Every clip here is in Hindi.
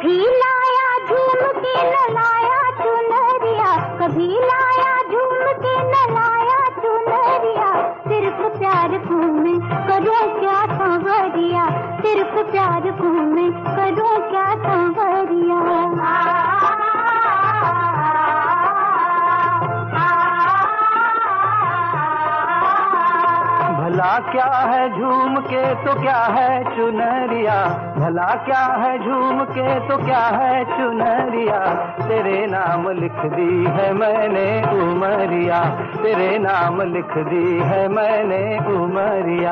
कभी लाया झूम के न लाया चुनरिया, कभी लाया झूम के न लाया चुनरिया, सिर्फ प्यार घूमे करो क्या सांवरिया, सिर्फ प्यार घूमे करो क्या सांवरिया। भला क्या है झूम के तो क्या है चुनरिया, भला क्या है झूम के तो क्या है चुनरिया, तेरे नाम लिख दी है मैंने उमरिया, तेरे नाम लिख दी है मैंने उमरिया।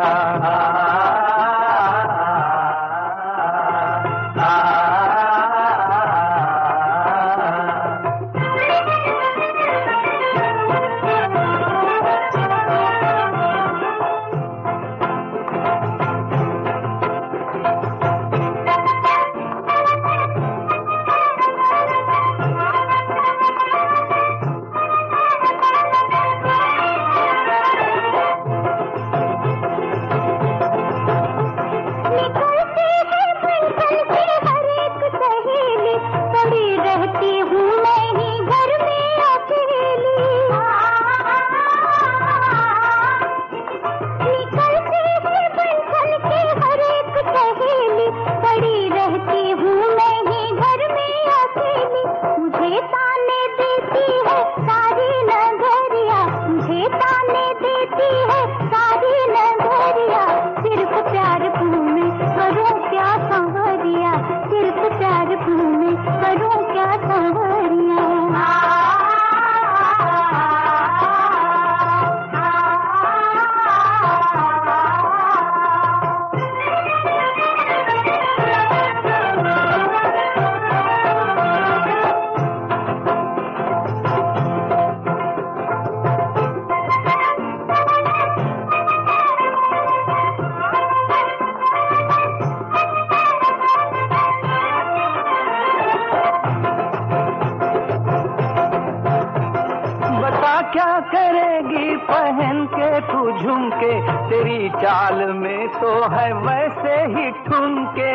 क्या करेगी पहन के तू झुमके, तेरी चाल में तो है वैसे ही ठुमके।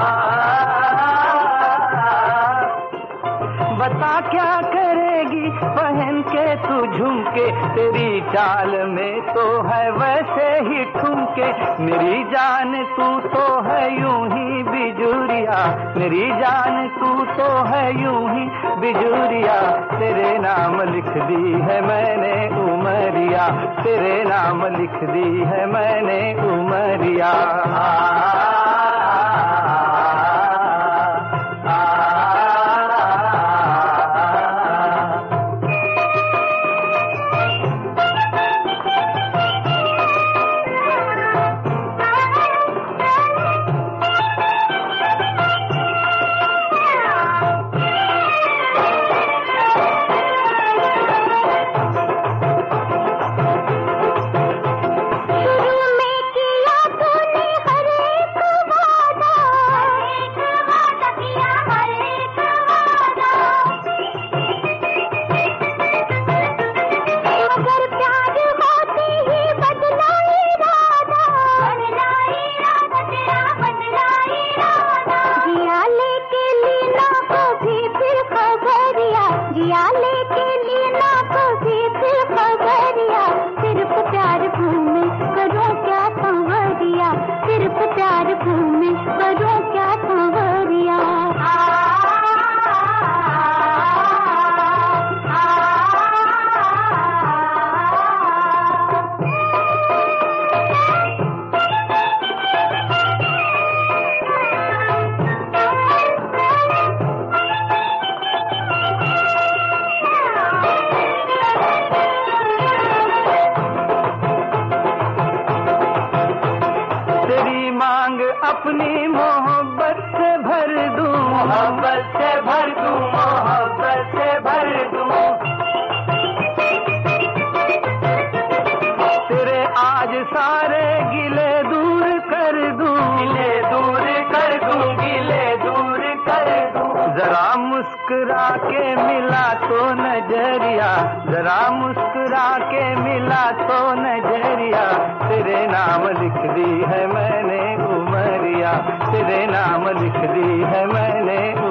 बता क्या करेगी पहन के तू झुमके, तेरी चाल में तो है वैसे ही ठुमके। मेरी जान तू तो है यूं ही बिजुरिया, मेरी जान तू तो है यूं ही बिजुरिया, तेरे नाम लिख दी है मैंने उमरिया, तेरे नाम लिख दी है मैंने उमरिया। अपनी मोहब्बत से भर दूं, मोहब्बत से भर दूं, मोहब्बत से भर दूं। तेरे आज सारे गिले दूर कर दूं, गिले दूर कर दूं, गिले दूर कर दूं। जरा मुस्कुरा के मिला तो नजरिया, जरा मुस्कुरा के मिला तो नजरिया, तेरे नाम लिख दी है मैंने उमरिया, तेरे नाम लिख दी है मैंने